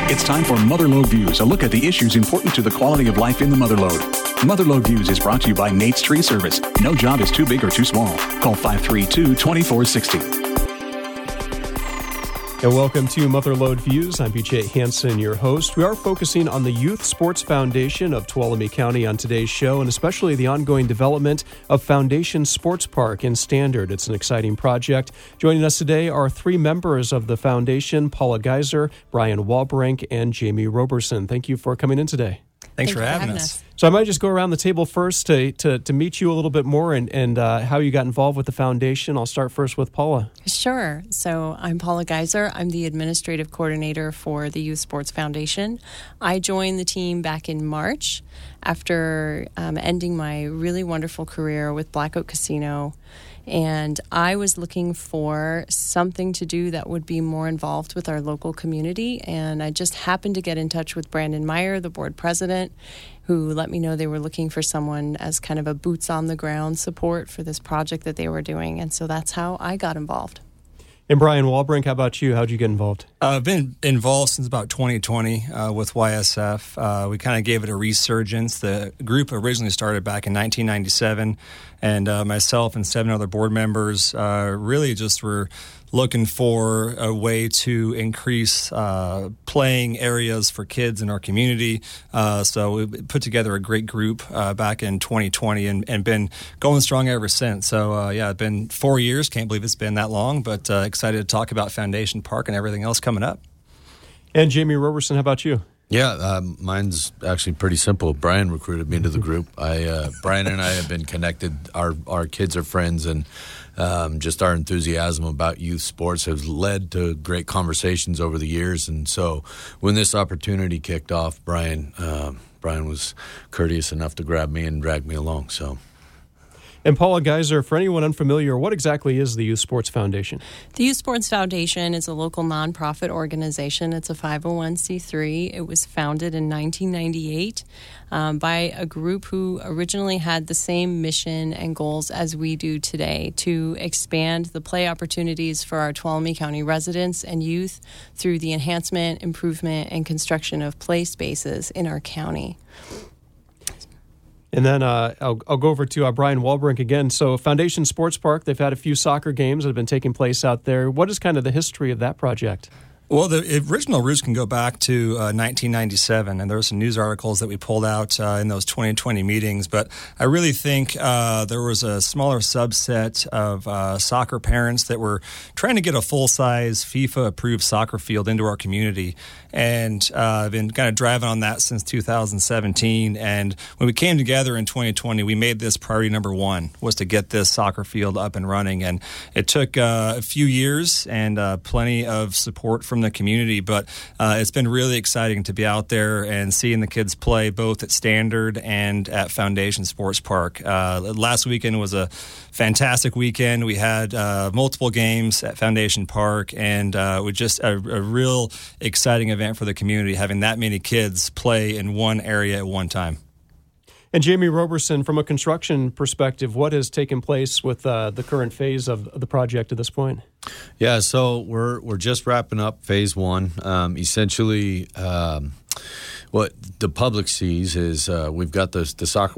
It's time for Motherlode Views, a look at the issues important to the quality of life in the Motherlode. Motherlode Views is brought to you by Nate's Tree Service. No job is too big or too small. Call 532-2460. And welcome to Motherlode Views. I'm BJ Hansen, your host. We are focusing on the Youth Sports Foundation of Tuolumne County on today's show, and especially the ongoing development of Foundation Sports Park in Standard. It's an exciting project. Joining us today are three members of the foundation: Paula Geiser, Brian Walbrink, and Jamie Roberson. Thank you for coming in today. Thanks for having us. So I might just go around the table first to meet you a little bit more and how you got involved with the foundation. I'll start first with Paula. Sure. So I'm Paula Geiser. I'm the administrative coordinator for the Youth Sports Foundation. I joined the team back in March after ending my really wonderful career with Black Oak Casino. And I was looking for something to do that would be more involved with our local community. And I just happened to get in touch with Brandon Meyer, the board president, who let me know they were looking for someone as kind of a boots-on-the-ground support for this project that they were doing. And so that's how I got involved. And Brian Walbrink, how about you? How'd you get involved? I've been involved since about 2020 with YSF. We kind of gave it a resurgence. The group originally started back in 1997, and myself and 7 other board members really just were looking for a way to increase playing areas for kids in our community. So we put together a great group back in 2020 and been going strong ever since. So, it's been 4 years. Can't believe it's been that long, but excited to talk about Foundation Park and everything else coming up. And Jamie Roberson, how about you? Yeah, mine's actually pretty simple. Brian recruited me into the group. Brian and I have been connected. Our kids are friends, and just our enthusiasm about youth sports has led to great conversations over the years. And so when this opportunity kicked off, Brian was courteous enough to grab me and drag me along. So. And Paula Geiser, for anyone unfamiliar, what exactly is the Youth Sports Foundation? The Youth Sports Foundation is a local nonprofit organization. It's a 501c3. It was founded in 1998 by a group who originally had the same mission and goals as we do today, to expand the play opportunities for our Tuolumne County residents and youth through the enhancement, improvement, and construction of play spaces in our county. And then I'll go over to Brian Walbrink again. So Foundation Sports Park, they've had a few soccer games that have been taking place out there. What is kind of the history of that project? Well, the original roots can go back to 1997, and there were some news articles that we pulled out in those 2020 meetings. But I really think there was a smaller subset of soccer parents that were trying to get a full-size FIFA-approved soccer field into our community. And I've been kind of driving on that since 2017. And when we came together in 2020, we made this priority number one, was to get this soccer field up and running. And it took a few years and plenty of support from the community, but it's been really exciting to be out there and seeing the kids play both at Standard and at Foundation Sports Park. Last weekend was a fantastic weekend. We had multiple games at Foundation Park, and it was just a real exciting event for the community, having that many kids play in one area at one time. And Jamie Roberson, from a construction perspective, what has taken place with the current phase of the project at this point? Yeah, so we're just wrapping up phase one. Essentially, what the public sees is we've got the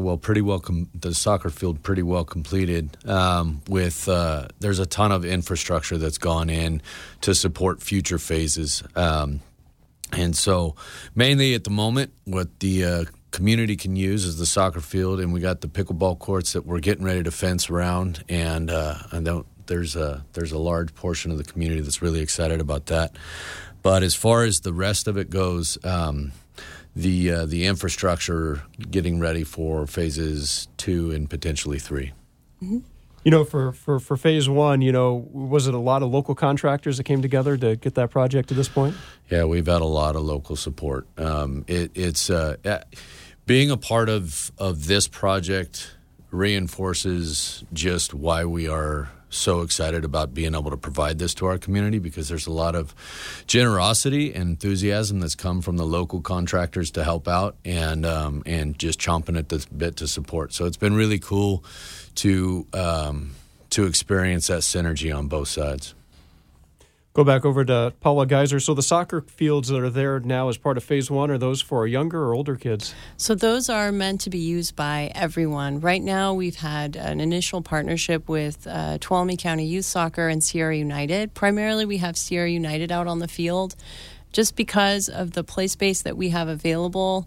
soccer field pretty well completed. There's a ton of infrastructure that's gone in to support future phases, and so mainly at the moment, what the community can use is the soccer field, and we got the pickleball courts that we're getting ready to fence around, and there's a large portion of the community that's really excited about that. But as far as the rest of it goes, the infrastructure getting ready for phases 2 and potentially 3. Mm-hmm. For phase 1, was it a lot of local contractors that came together to get that project to this point? Yeah, we've had a lot of local support. It's being a part of this project reinforces just why we are so excited about being able to provide this to our community, because there's a lot of generosity and enthusiasm that's come from the local contractors to help out and just chomping at the bit to support. So it's been really cool to experience that synergy on both sides. Go back over to Paula Geiser. So the soccer fields that are there now as part of Phase 1, are those for younger or older kids? So those are meant to be used by everyone. Right now we've had an initial partnership with Tuolumne County Youth Soccer and Sierra United. Primarily we have Sierra United out on the field. Just because of the play space that we have available,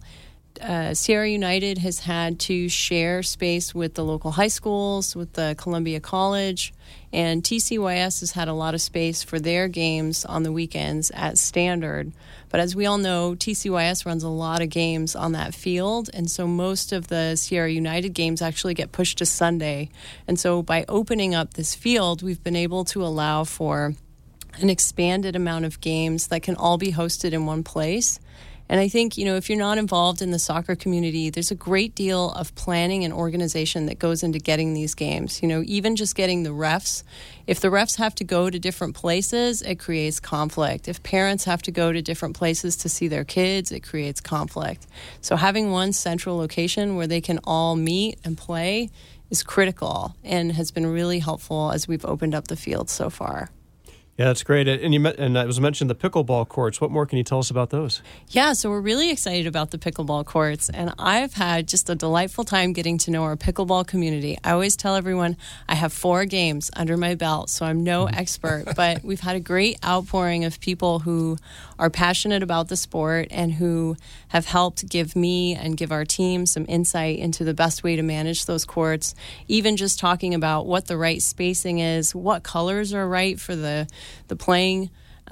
Sierra United has had to share space with the local high schools, with the Columbia College, and TCYS has had a lot of space for their games on the weekends at Standard. But as we all know, TCYS runs a lot of games on that field, and so most of the Sierra United games actually get pushed to Sunday. And so by opening up this field, we've been able to allow for an expanded amount of games that can all be hosted in one place. And I think, if you're not involved in the soccer community, there's a great deal of planning and organization that goes into getting these games. Even just getting the refs. If the refs have to go to different places, it creates conflict. If parents have to go to different places to see their kids, it creates conflict. So having one central location where they can all meet and play is critical and has been really helpful as we've opened up the field so far. Yeah, that's great. And it was mentioned the pickleball courts. What more can you tell us about those? Yeah, so we're really excited about the pickleball courts, and I've had just a delightful time getting to know our pickleball community. I always tell everyone I have 4 games under my belt, so I'm no expert, but we've had a great outpouring of people who are passionate about the sport and who have helped give me and give our team some insight into the best way to manage those courts, even just talking about what the right spacing is, what colors are right for the playing,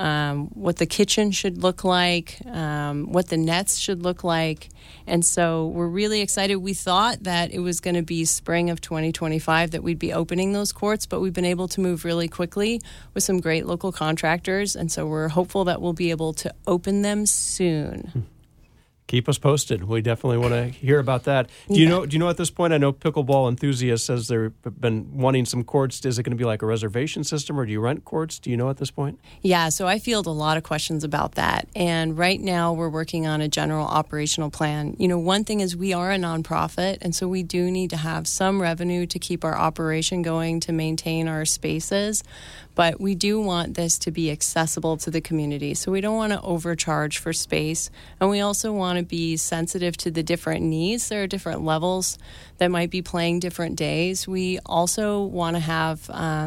what the kitchen should look like, what the nets should look like. And so we're really excited. We thought that it was going to be spring of 2025 that we'd be opening those courts, but we've been able to move really quickly with some great local contractors. And so we're hopeful that we'll be able to open them soon. Keep us posted. We definitely want to hear about that. Do you know at this point? I know Pickleball Enthusiast says they've been wanting some courts. Is it going to be like a reservation system, or do you rent courts? Do you know at this point? Yeah, so I field a lot of questions about that. And right now we're working on a general operational plan. One thing is we are a nonprofit, and so we do need to have some revenue to keep our operation going, to maintain our spaces. But we do want this to be accessible to the community. So we don't want to overcharge for space. And we also want to be sensitive to the different needs. There are different levels that might be playing different days. We also want to have,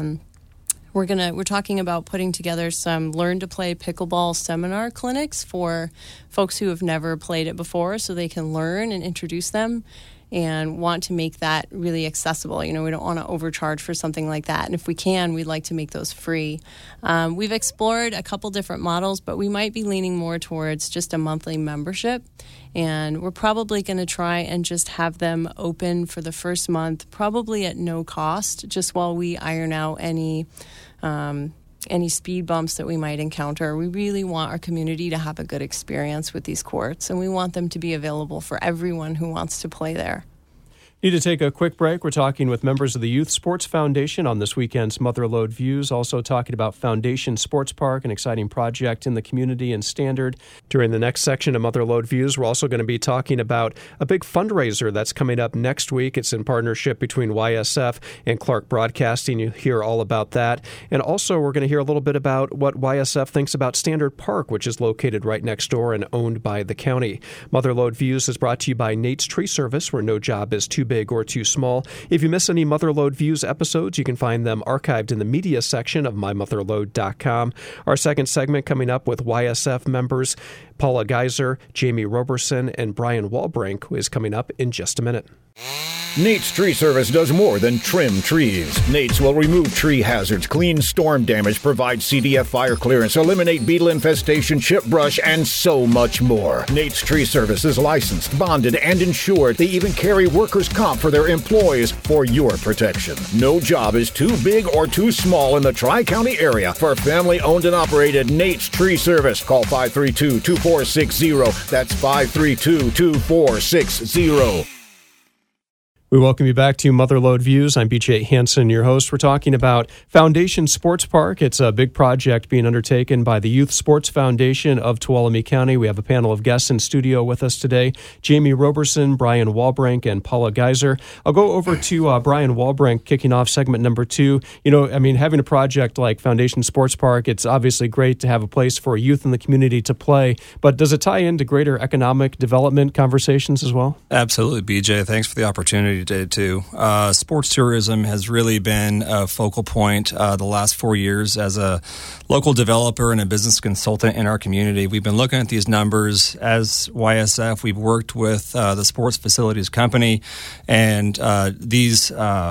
we're talking about putting together some Learn to Play Pickleball seminar clinics for folks who have never played it before, so they can learn and introduce them, and want to make that really accessible. We don't want to overcharge for something like that. And if we can, we'd like to make those free. We've explored a couple different models, but we might be leaning more towards just a monthly membership. And we're probably going to try and just have them open for the first month, probably at no cost, just while we iron out any speed bumps that we might encounter. We really want our community to have a good experience with these courts, and we want them to be available for everyone who wants to play there. Need to take a quick break. We're talking with members of the Youth Sports Foundation on this weekend's Motherlode Views, also talking about Foundation Sports Park, an exciting project in the community and Standard. During the next section of Motherlode Views, we're also going to be talking about a big fundraiser that's coming up next week. It's in partnership between YSF and Clark Broadcasting. You hear all about that. And also, we're going to hear a little bit about what YSF thinks about Standard Park, which is located right next door and owned by the county. Motherlode Views is brought to you by Nate's Tree Service, where no job is too big or too small. If you miss any Motherlode Views episodes, you can find them archived in the media section of mymotherlode.com. Our second segment coming up with YSF members Paula Geiser, Jamie Roberson, and Brian Walbrink is coming up in just a minute. Nate's Tree Service does more than trim trees. Nate's will remove tree hazards, clean storm damage, provide CDF fire clearance, eliminate beetle infestation, chip brush, and so much more. Nate's Tree Service is licensed, bonded, and insured. They even carry workers' comp for their employees for your protection. No job is too big or too small in the Tri-County area for family-owned and operated Nate's Tree Service. Call 532-2460. That's 532-2460. We welcome you back to Motherlode Views. I'm BJ Hansen, your host. We're talking about Foundation Sports Park. It's a big project being undertaken by the Youth Sports Foundation of Tuolumne County. We have a panel of guests in studio with us today, Jamie Roberson, Brian Walbrink, and Paula Geiser. I'll go over to Brian Walbrink, kicking off segment number 2. Having a project like Foundation Sports Park, it's obviously great to have a place for youth in the community to play, but does it tie into greater economic development conversations as well? Absolutely, BJ. Thanks for the opportunity too. Sports tourism has really been a focal point the last 4 years. As a local developer and a business consultant in our community, we've been looking at these numbers. As YSF, we've worked with the Sports Facilities Company, and these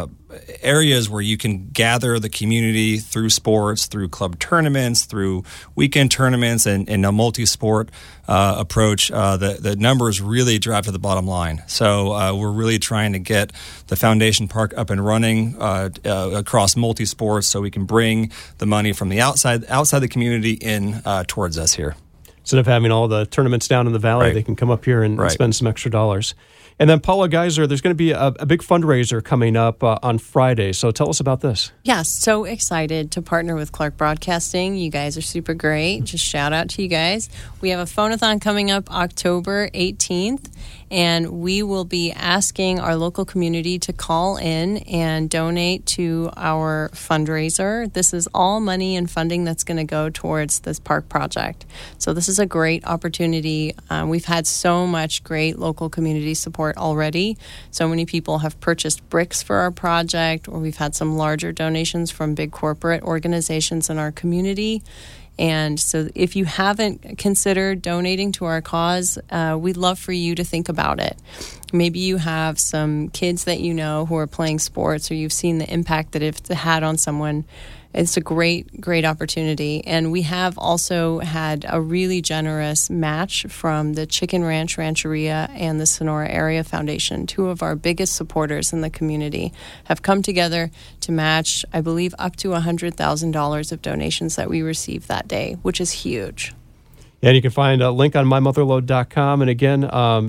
areas where you can gather the community through sports, through club tournaments, through weekend tournaments, and a multi-sport approach, the numbers really drive to the bottom line. So we're really trying to get the Foundation Park up and running across multi-sports so we can bring the money from the outside the community in towards us here. Instead of having all the tournaments down in the valley, Right. They can come up here and Right. spend some extra dollars. And then Paula Geiser, there's going to be a big fundraiser coming up on Friday. So tell us about this. Yes, so excited to partner with Clark Broadcasting. You guys are super great. Just shout out to you guys. We have a phone-a-thon coming up October 18th, and we will be asking our local community to call in and donate to our fundraiser. This is all money and funding that's going to go towards this park project. So this is a great opportunity. We've had so much great local community support already. So many people have purchased bricks for our project, or we've had some larger donations from big corporate organizations in our community. And so if you haven't considered donating to our cause, we'd love for you to think about it. Maybe you have some kids that you know who are playing sports, or you've seen the impact that it's had on someone. It's a great, great opportunity. And we have also had a really generous match from the Chicken Ranch Rancheria and the Sonora Area Foundation. Two of our biggest supporters in the community have come together to match, I believe, up to $100,000 of donations that we received that day, which is huge. And you can find a link on mymotherlode.com. And again,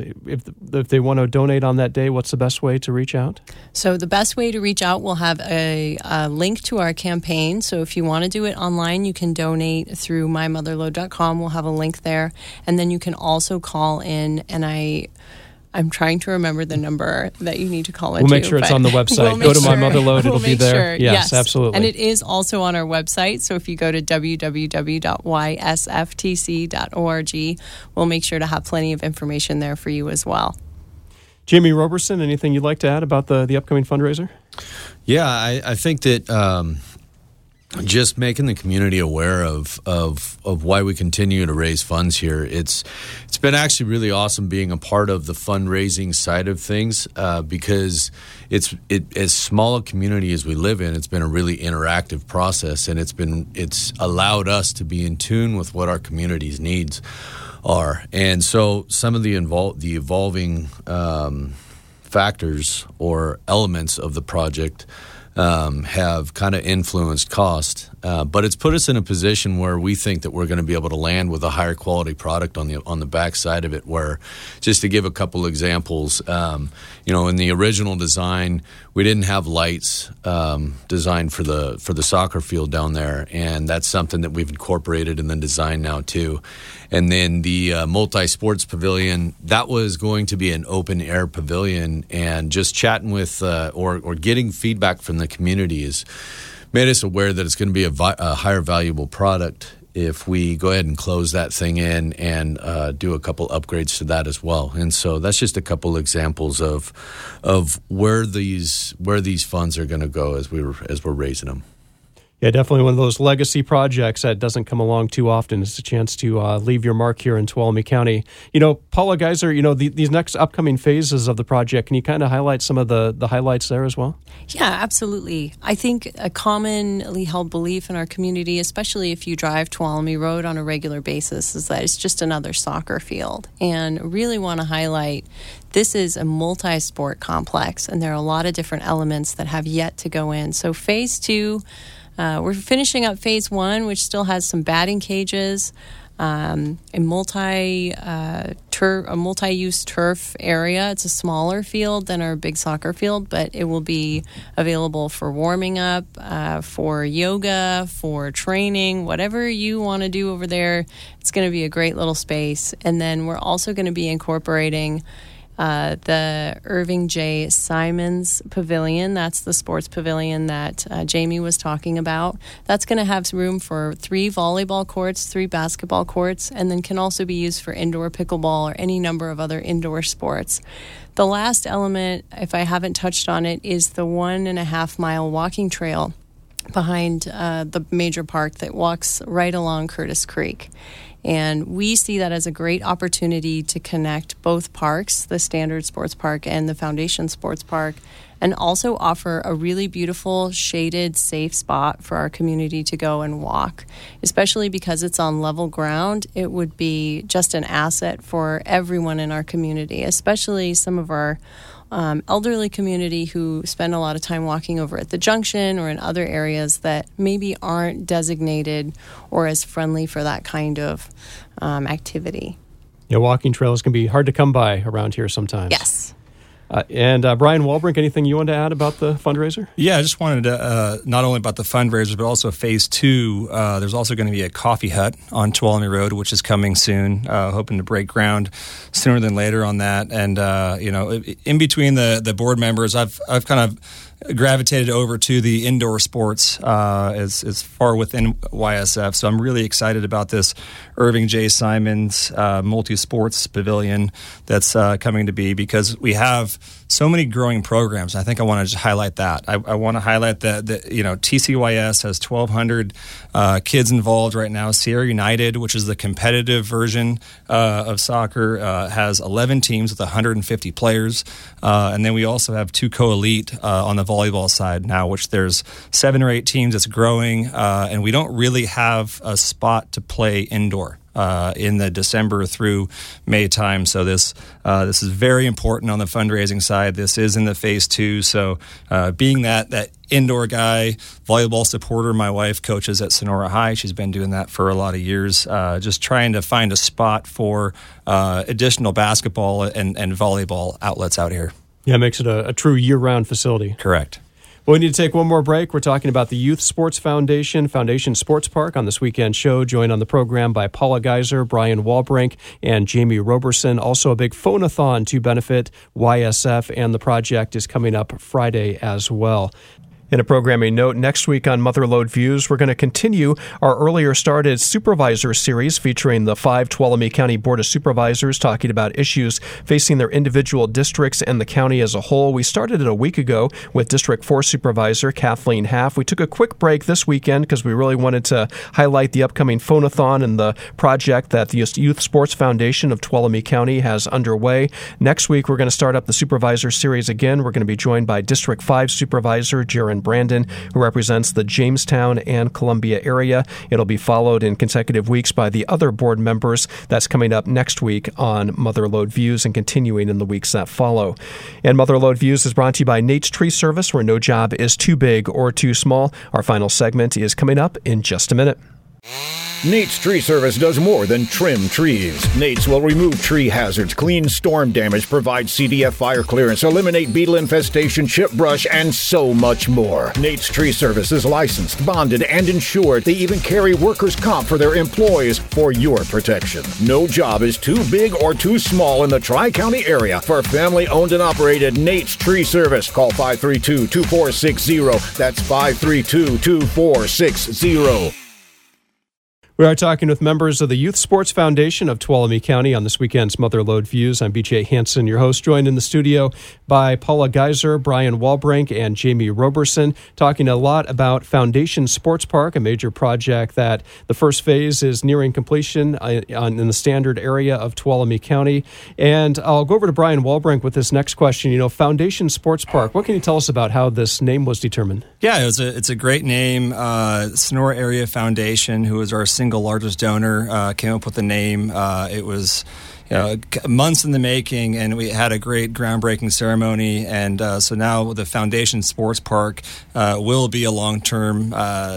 if they want to donate on that day, what's the best way to reach out? So the best way to reach out, we'll have a link to our campaign. So if you want to do it online, you can donate through mymotherlode.com. We'll have a link there. And then you can also call in, and I'm trying to remember the number that you need to call in. We'll make sure it's on the website. Go to My Motherlode. It'll be there. Sure. Yes, absolutely. And it is also on our website. So if you go to www.ysftc.org, we'll make sure to have plenty of information there for you as well. Jamie Roberson, anything you'd like to add about the upcoming fundraiser? Yeah, I think that just making the community aware of why we continue to raise funds here. It's been actually really awesome being a part of the fundraising side of things because it's as small a community as we live in. It's been a really interactive process, and it's allowed us to be in tune with what our community's needs are. And so some of the evolving factors or elements of the project have kind of influenced cost, but it's put us in a position where we think that we're going to be able to land with a higher quality product on the back side of it. Where, just to give a couple examples, in the original design, we didn't have lights designed for the soccer field down there, and that's something that we've incorporated in the design now too. And then the multi-sports pavilion, that was going to be an open-air pavilion, and just chatting with or getting feedback from the community has made us aware that it's going to be a higher valuable product if we go ahead and close that thing in and do a couple upgrades to that as well. And so that's just a couple examples of where these funds are going to go as we're raising them. Yeah, definitely one of those legacy projects that doesn't come along too often. It's a chance to leave your mark here in Tuolumne County. Paula Geiser, these next upcoming phases of the project, can you kind of highlight some of the highlights there as well? Yeah, absolutely. I think a commonly held belief in our community, especially if you drive Tuolumne Road on a regular basis, is that it's just another soccer field. And really want to highlight this is a multi-sport complex, and there are a lot of different elements that have yet to go in. So phase 2, we're finishing up phase 1, which still has some batting cages. a multi-use turf area. It's a smaller field than our big soccer field, but it will be available for warming up, for yoga, for training, whatever you want to do over there. It's going to be a great little space. And then we're also going to be incorporating the Irving J. Simons Pavilion. That's the sports pavilion that Jamie was talking about. That's going to have room for 3 volleyball courts, 3 basketball courts, and then can also be used for indoor pickleball or any number of other indoor sports. The last element, if I haven't touched on it, is the 1.5-mile walking trail behind the major park that walks right along Curtis Creek. And we see that as a great opportunity to connect both parks, the Standard Sports Park and the Foundation Sports Park, and also offer a really beautiful, shaded, safe spot for our community to go and walk. Especially because it's on level ground, it would be just an asset for everyone in our community, especially some of our elderly community who spend a lot of time walking over at the junction or in other areas that maybe aren't designated or as friendly for that kind of activity. Yeah, walking trails can be hard to come by around here sometimes. Yes. And Brian Walbrink, anything you want to add about the fundraiser? Yeah, I just wanted to, not only about the fundraiser, but also phase 2. There's also going to be a coffee hut on Tuolumne Road, which is coming soon, hoping to break ground sooner than later on that. And, in between the board members, I've kind of gravitated over to the indoor sports as far within YSF. So I'm really excited about this Irving J. Simons multi-sports pavilion that's coming to be, because we have so many growing programs. I think I want to just highlight that. I want to highlight that TCYS has 1,200 kids involved right now. Sierra United, which is the competitive version of soccer, has 11 teams with 150 players. And then we also have 2 co-elite on the volleyball side now, which there's 7 or 8 teams. It's growing, and we don't really have a spot to play indoor in the December through May time. So this is very important on the fundraising side. This is in the phase 2. So being that indoor guy, volleyball supporter, my wife coaches at Sonora High. She's been doing that for a lot of years. Just trying to find a spot for additional basketball and volleyball outlets out here. Yeah, it makes it a true year-round facility. Correct. Well, we need to take one more break. We're talking about the Youth Sports Foundation Sports Park on this weekend show. Joined on the program by Paula Geiser, Brian Walbrink, and Jamie Roberson. Also a big phone-a-thon to benefit YSF, and the project is coming up Friday as well. In a programming note, next week on Motherlode Views, we're going to continue our earlier started supervisor series featuring the 5 Tuolumne County Board of Supervisors talking about issues facing their individual districts and the county as a whole. We started it a week ago with District 4 Supervisor Kathleen Haff. We took a quick break this weekend because we really wanted to highlight the upcoming phone-a-thon and the project that the Youth Sports Foundation of Tuolumne County has underway. Next week, we're going to start up the supervisor series again. We're going to be joined by District 5 Supervisor Jaron Brandon, who represents the Jamestown and Columbia area. It'll be followed in consecutive weeks by the other board members. That's coming up next week on Motherlode Views and continuing in the weeks that follow. And Motherlode Views is brought to you by Nate's Tree Service, where no job is too big or too small. Our final segment is coming up in just a minute. Nate's Tree Service does more than trim trees. Nate's will remove tree hazards, clean storm damage, provide CDF fire clearance, eliminate beetle infestation, chip brush, and so much more. Nate's Tree Service is licensed, bonded, and insured. They even carry workers' comp for their employees for your protection. No job is too big or too small in the Tri-County area for family-owned and operated Nate's Tree Service. Call 532-2460. That's 532-2460. We are talking with members of the Youth Sports Foundation of Tuolumne County on this weekend's Motherlode Views. I'm BJ Hansen, your host, joined in the studio by Paula Geiser, Brian Walbrink, and Jamie Roberson, talking a lot about Foundation Sports Park, a major project that the first phase is nearing completion in the Standard area of Tuolumne County. And I'll go over to Brian Walbrink with this next question. Foundation Sports Park, what can you tell us about how this name was determined? Yeah, it's a great name. Sonora Area Foundation, who is our single single largest donor, came up with the name. It was months in the making, and we had a great groundbreaking ceremony. And so now the Foundation Sports Park will be a long-time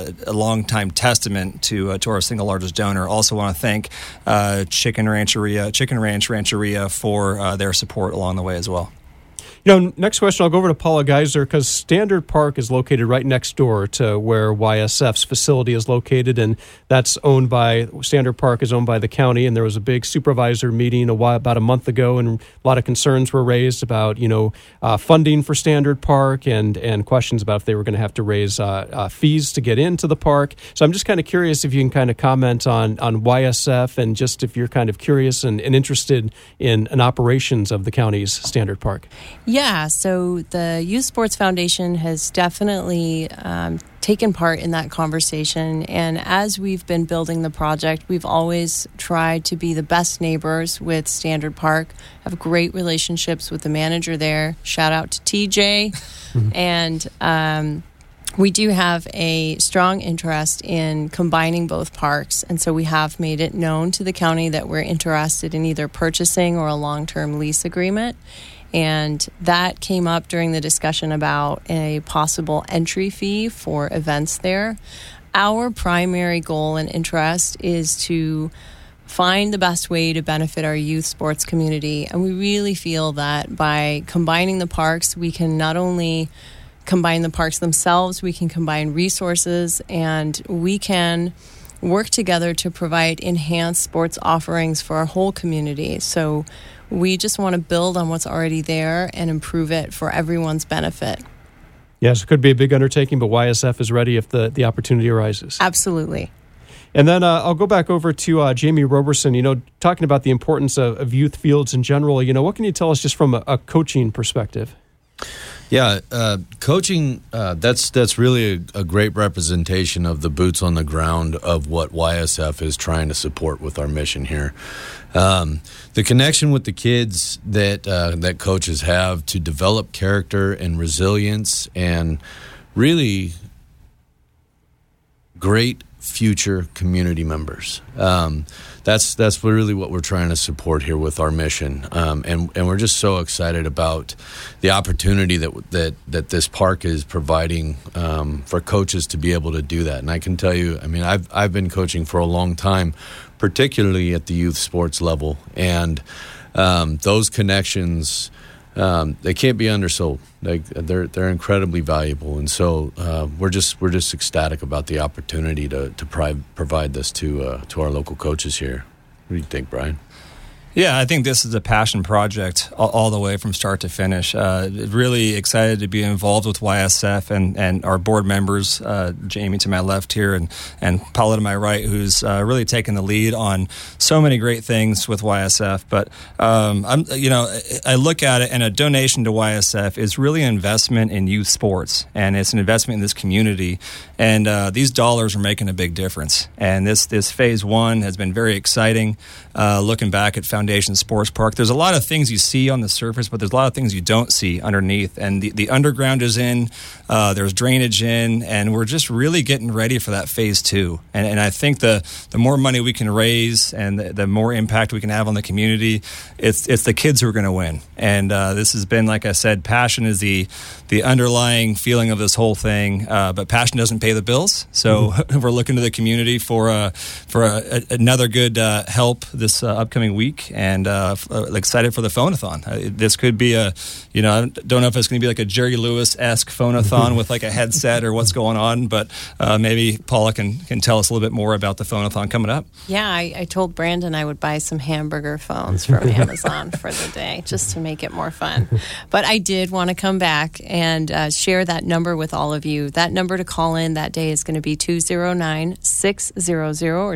testament to our single largest donor. Also want to thank Chicken Ranch Rancheria for their support along the way as well. Next question, I'll go over to Paula Geiser, because Standard Park is located right next door to where YSF's facility is located, and Standard Park is owned by the county, and there was a big supervisor meeting about a month ago, and a lot of concerns were raised about, funding for Standard Park and questions about if they were going to have to raise fees to get into the park. So I'm just kind of curious if you can kind of comment on YSF, and just if you're kind of curious and interested in operations of the county's Standard Park. Yeah, so the Youth Sports Foundation has definitely taken part in that conversation. And as we've been building the project, we've always tried to be the best neighbors with Standard Park, have great relationships with the manager there. Shout out to TJ. And we do have a strong interest in combining both parks. And so we have made it known to the county that we're interested in either purchasing or a long-term lease agreement. And that came up during the discussion about a possible entry fee for events there. Our primary goal and interest is to find the best way to benefit our youth sports community. And we really feel that by combining the parks, we can not only combine the parks themselves, we can combine resources, and we can work together to provide enhanced sports offerings for our whole community. So we just want to build on what's already there and improve it for everyone's benefit. Yes, it could be a big undertaking, but YSF is ready if the opportunity arises. Absolutely. And then I'll go back over to Jamie Roberson, talking about the importance of youth fields in general. What can you tell us just from a coaching perspective? Yeah, coaching, that's really a great representation of the boots on the ground of what YSF is trying to support with our mission here. The connection with the kids that coaches have to develop character and resilience and really great future community members. That's really what we're trying to support here with our mission, and we're just so excited about the opportunity that this park is providing for coaches to be able to do that. And I can tell you, I've been coaching for a long time, particularly at the youth sports level, and those connections, they can't be undersold. They're incredibly valuable, and so we're just ecstatic about the opportunity to provide this to our local coaches here. What do you think, Brian? Yeah, I think this is a passion project all the way from start to finish. Really excited to be involved with YSF and our board members, Jamie to my left here and Paula to my right, who's really taken the lead on so many great things with YSF. But I look at it, and a donation to YSF is really an investment in youth sports, and it's an investment in this community. And these dollars are making a big difference. And this phase one has been very exciting. Looking back at Foundation Sports Park, there's a lot of things you see on the surface, but there's a lot of things you don't see underneath. And the underground is in, there's drainage in, and we're just really getting ready for that phase two. And I think the more money we can raise and the more impact we can have on the community, it's the kids who are going to win. And this has been, like I said, passion is the underlying feeling of this whole thing. But passion doesn't pay the bills, so we're looking to the community for another good help this upcoming week, and excited for the phone-a-thon. This could be I don't know if it's going to be like a Jerry Lewis-esque phone-a-thon with like a headset or what's going on, but maybe Paula can tell us a little bit more about the phone-a-thon coming up. Yeah, I told Brandon I would buy some hamburger phones from Amazon for the day, just to make it more fun. But I did want to come back and share that number with all of you. That number to call in that day is going to be 209-600 or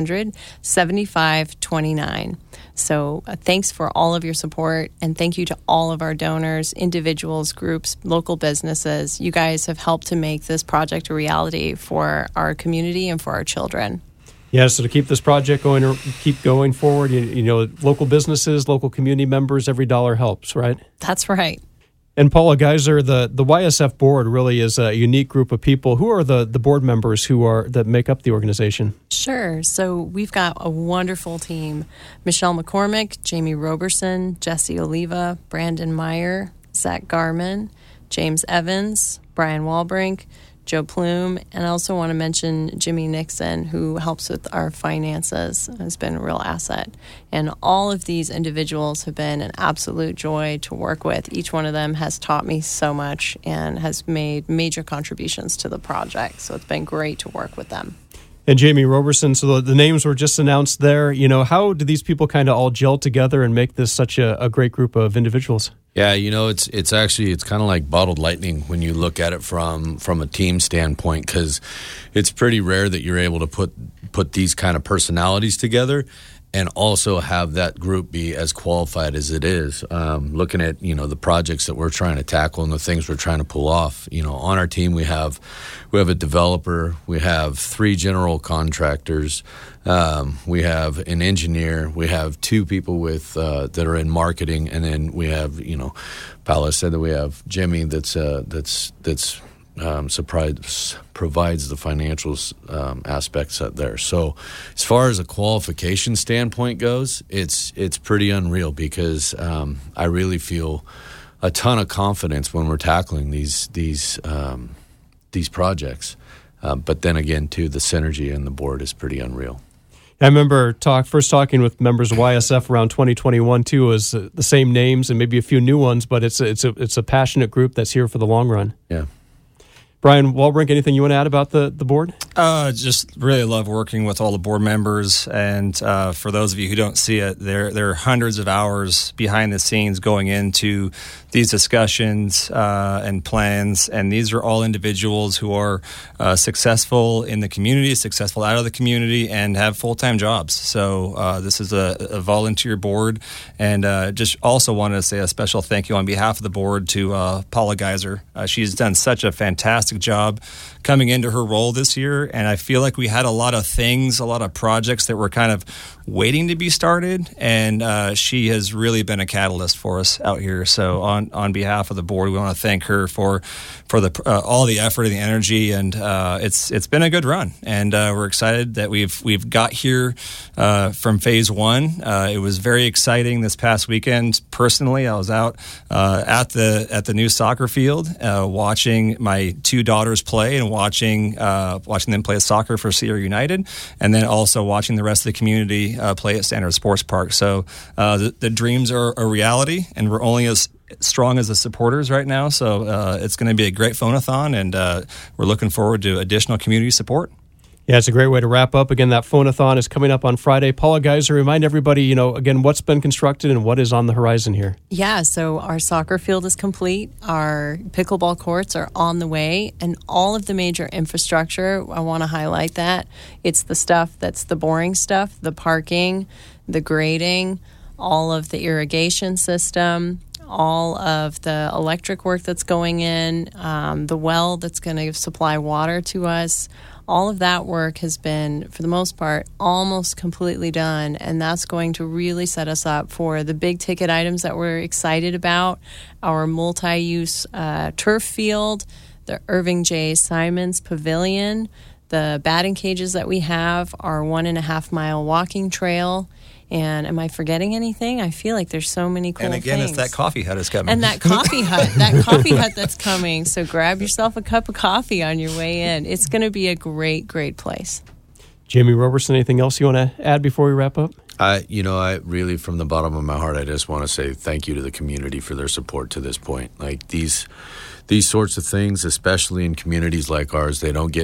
600-7529. So thanks for all of your support, and thank you to all of our donors, individuals, groups, local businesses. You guys have helped to make this project a reality for our community and for our children. Yeah, so to keep this project keep going forward, local businesses, local community members, every dollar helps, right? That's right. And Paula Geiser, the YSF board really is a unique group of people. Who are the board members that make up the organization? Sure. So we've got a wonderful team. Michelle McCormick, Jamie Roberson, Jesse Oliva, Brandon Meyer, Zach Garman, James Evans, Brian Walbrink, Joe Plume, and I also want to mention Jimmy Nixon, who helps with our finances, has been a real asset. And all of these individuals have been an absolute joy to work with. Each one of them has taught me so much and has made major contributions to the project. So it's been great to work with them. And Jamie Roberson, so the names were just announced there. How do these people kind of all gel together and make this such a great group of individuals? Yeah, it's kind of like bottled lightning when you look at it from a team standpoint, because it's pretty rare that you're able to put these kind of personalities together and also have that group be as qualified as it is. Looking at the projects that we're trying to tackle and the things we're trying to pull off. On our team we have a developer, we have 3 general contractors, we have an engineer, we have 2 people with that are in marketing, and then we have Paula said that we have Jimmy that's provides the financials aspects out there. So as far as a qualification standpoint goes, it's pretty unreal, because I really feel a ton of confidence when we're tackling these projects. But then again, too, the synergy in the board is pretty unreal. I remember first talking with members of YSF around 2021 too. Was the same names and maybe a few new ones, but it's a passionate group that's here for the long run. Yeah. Brian Walbrink, anything you want to add about the board? Just really love working with all the board members, and for those of you who don't see it, there are hundreds of hours behind the scenes going into these discussions and plans, and these are all individuals who are successful in the community, successful out of the community, and have full-time jobs. So this is a volunteer board, and just also wanted to say a special thank you on behalf of the board to Paula Geiser. She's done such a fantastic job coming into her role this year, and I feel like we had a lot of projects that were kind of waiting to be started, and she has really been a catalyst for us out here. So on behalf of the board, we want to thank her for the all the effort and the energy, and it's been a good run, and we're excited that we've got here from phase 1. It was very exciting this past weekend. Personally, I was out at the new soccer field watching my 2 daughters play and watching them play soccer for Sierra United, and then also watching the rest of the community play at Standard Sports Park. So the dreams are a reality, and we're only as strong as the supporters right now. So it's going to be a great phone-a-thon, and we're looking forward to additional community support. Yeah, it's a great way to wrap up. Again, that phone-a-thon is coming up on Friday. Paula Geiser, remind everybody, again, what's been constructed and what is on the horizon here. Yeah, so our soccer field is complete. Our pickleball courts are on the way. And all of the major infrastructure, I want to highlight that. It's the stuff that's the boring stuff, the parking, the grading, all of the irrigation system, all of the electric work that's going in, the well that's going to supply water to us. All of that work has been, for the most part, almost completely done, and that's going to really set us up for the big ticket items that we're excited about, our multi-use turf field, the Irving J. Simons Pavilion, the batting cages that we have, our 1.5-mile walking trail. And am I forgetting anything? I feel like there's so many cool things. And again, it's that coffee hut is coming. And that coffee hut that's coming. So grab yourself a cup of coffee on your way in. It's going to be a great, great place. Jamie Roberson, anything else you want to add before we wrap up? I really, from the bottom of my heart, I just want to say thank you to the community for their support to this point. Like these sorts of things, especially in communities like ours, they don't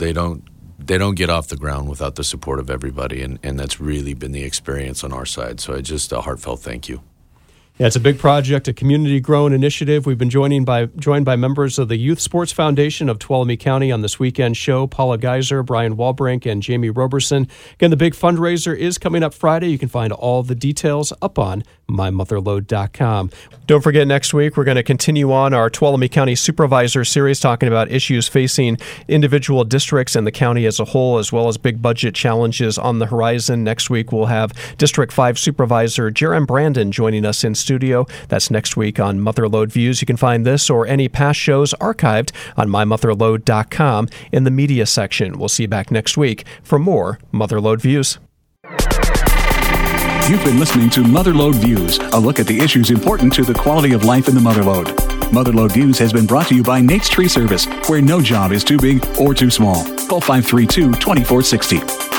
get off the ground without the support of everybody, and that's really been the experience on our side. So just a heartfelt thank you. Yeah, it's a big project, a community-grown initiative. We've been joined by members of the Youth Sports Foundation of Tuolumne County on this weekend show. Paula Geiser, Brian Walbrink, and Jamie Roberson. Again, the big fundraiser is coming up Friday. You can find all the details up on mymotherlode.com. Don't forget, next week we're going to continue on our Tuolumne County Supervisor Series, talking about issues facing individual districts and the county as a whole, as well as big budget challenges on the horizon. Next week we'll have District 5 Supervisor Jerem Brandon joining us in studio. That's next week on Motherlode Views. You can find this or any past shows archived on mymotherlode.com in the media section. We'll see you back next week for more Motherlode Views. You've been listening to Motherlode Views, a look at the issues important to the quality of life in the Motherlode. Motherlode Views has been brought to you by Nate's Tree Service, where no job is too big or too small. Call 532-2460.